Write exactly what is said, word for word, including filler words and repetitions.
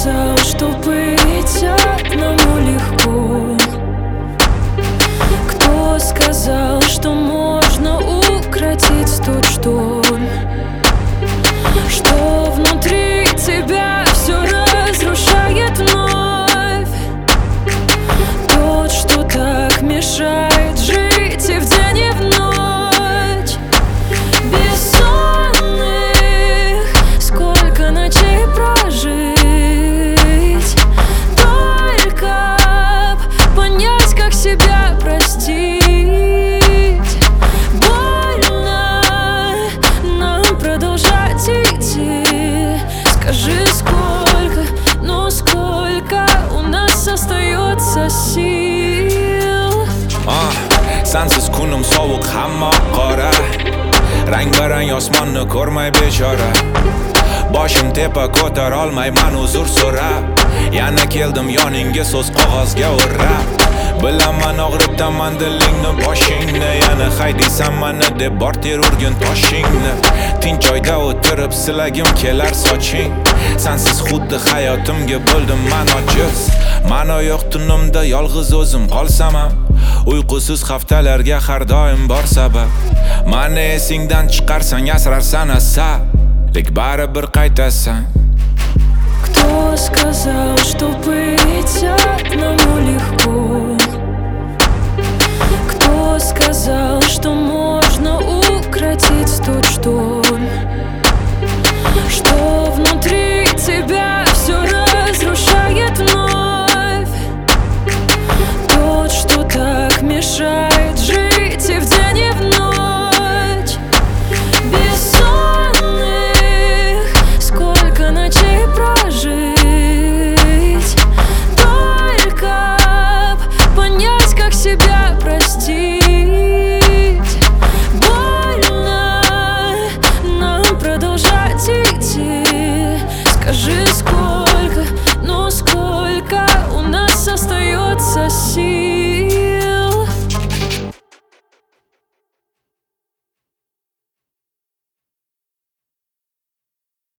сказал, что быть одному легко? Кто сказал, что можно укротить тот шторм, что внутри тебя все разрушает вновь? Тот, что так мешает жить и в день, и в ночь. Бессонных, сколько ночей прожить, только понять, как себя простить. Больно нам продолжать идти. Скажи, сколько, ну сколько у нас остается сил? ah, Sensiz kunum sovuq, hamma qora. Rang barang osmonni ko'rmay bechora. Boshim tepa ko'tarolmayman uzr so'rab. Yana keldim yoningga so'z qog'ozga o'rab. Bilaman og'ritaman dilingni boshingni. Yana haydaysan mana deb bor ter urgin toshingni. Tinch joyda o'tirib silagim kelar soching. Sensiz xuddi hayotimga bo'ldim man ojiz. Ma'no yo'q tunimda yolg'iz o'zim qolsam ham, uyqusiz haftalarga har doim bor sabab. Mani esingdan chiqarsang asrarsan asablik, baribir qaytasan. Кто сказал, что быть одному легко? Кто сказал, что можно укротить тот шторм, что внутри тебя все разрушает вновь? Тот, что так мешает жить и в день, и в ночь. Бессонных, сколько ночей прожить, только понять, как себя простить. Больно нам продолжать идти. Скажи, сколько, ну сколько у нас остается сил?